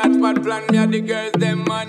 That's my plan, me and the girls, them man.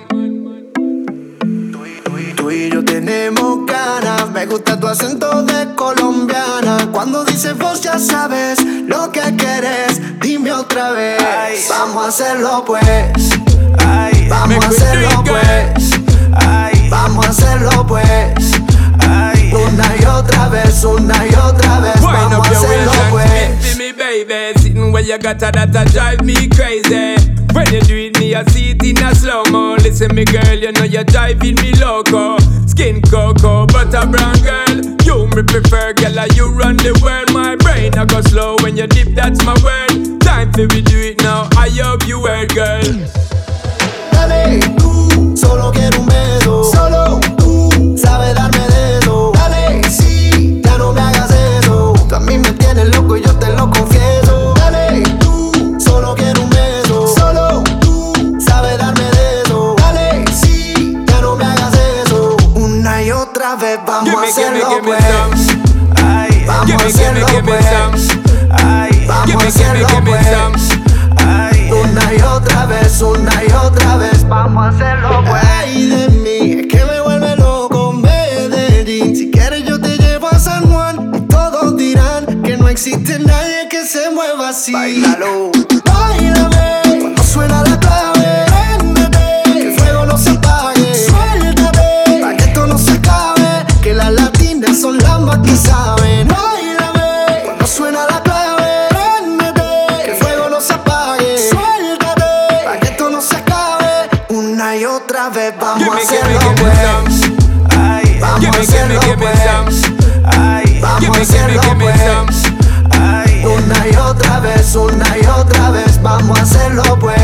Tú y yo tenemos ganas, me gusta tu acento de colombiana. Cuando dices vos ya sabes lo que quieres, dime otra vez. Ay. Vamos a hacerlo pues. Ay. Vamos a hacerlo pues. Ay. Vamos a hacerlo pues. Ay. Una y otra vez, una y otra vez. Wind Vamos up a your hacerlo waist pues. and spit to me, baby. Sitting where you got that drive me crazy. When you do it, me I see it in a slow-mo. Listen, me girl, you know you're driving me loco. Skin cocoa, butter brown girl. You me prefer, girl, like you run the world. My brain I go slow when you dip, that's my word. Time for we do it now, I hope you heard, girl. Dale, tú, solo quiero un beso. Solo tú, sabes darme dedo. Dale, sí, ya no me hagas eso. Tú a mí me tienes loco y yo te lo confieso. Dale, tú, solo quiero un beso. Solo tú, sabes darme dedo. Dale, sí, ya no me hagas eso. Una y otra vez vamos a hacerlo pues. Ay. Vamos a hacerlo pues. Ay. Vamos a hacerlo pues. Ay. Una y otra vez, una y otra vez. Vamos a hacerlo pues. Ay de mí, es que me vuelve loco Medellín. Si quieres yo te llevo a San Juan y todos dirán que no existe nadie que se mueva así. Báilalo, báilame, cuando suena la clave. Préndete, que el fuego no se apague. Suéltate, para que esto no se acabe, que las latinas son las más que saben. Báilame, cuando suena la clave. Préndete, que el fuego no se apague. Suéltate, para que esto no se acabe. Una y otra vez vamos a hacerlo pues. Ay. Vamos a hacerlo pues. Ay. Vamos a hacerlo pues. Ay. Una y otra vez, vamos a hacerlo pues.